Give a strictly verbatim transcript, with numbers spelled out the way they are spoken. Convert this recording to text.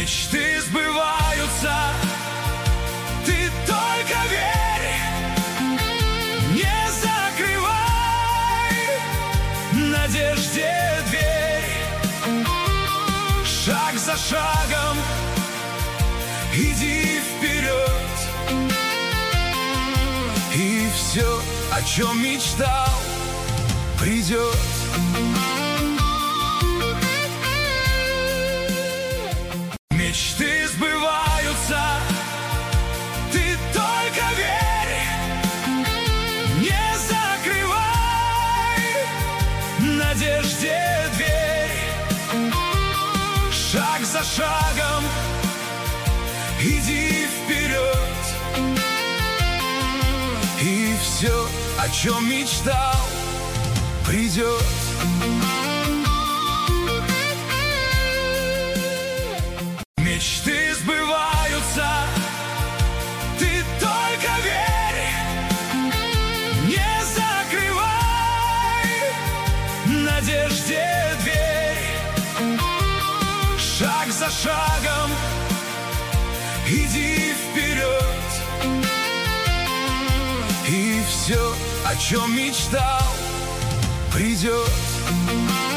Мечты сбываются, ты только верь, не закрывай надежде дверь. Шаг за шагом иди вперед, и все, о чем мечтал, придет. Мечты сбываются, ты только верь, не закрывай надежде дверь. Шаг за шагом иди вперед, и все, о чем мечтал, придет. Мечты сбываются, ты только верь, не закрывай надежде дверь. Шаг за шагом иди вперед, и все, о чем мечтал, придет.